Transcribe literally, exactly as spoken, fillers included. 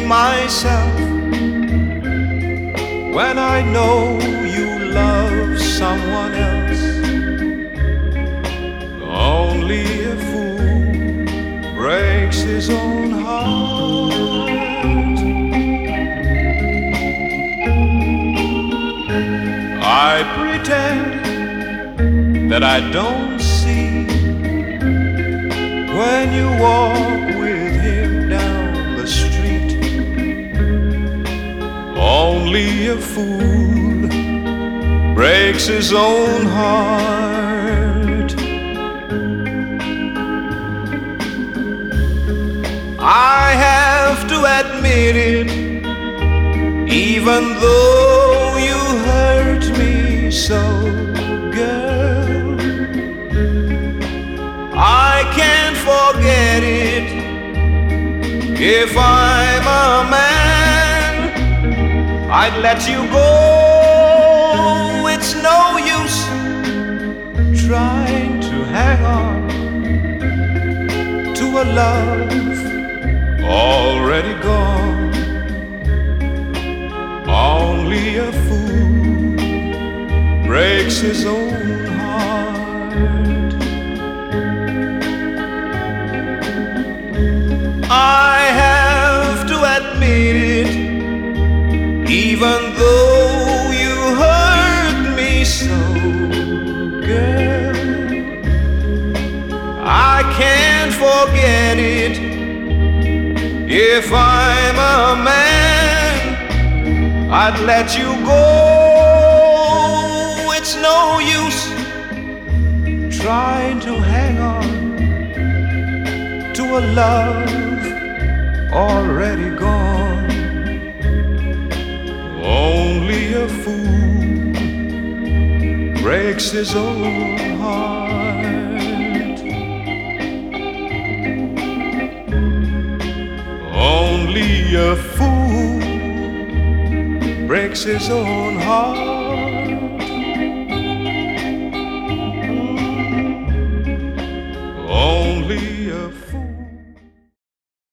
myself when I know you love someone else. Only a fool breaks his own heart. I pretend that I don't see when you walk with him down the street. Only a fool breaks his own heart. I have to admit it, even though you hurt me so, girl, I can't forget it. If I'm a man, I'd let you go. It's no use trying to hang on to a love already gone. Only a fool breaks his own heart. I have to admit it, even though you hurt me so, girl, I can't forget it. If I'm a man, I'd let you go. It's no use trying to hang on to a love already gone. Only a fool breaks his own heart. Only a fool breaks his own heart.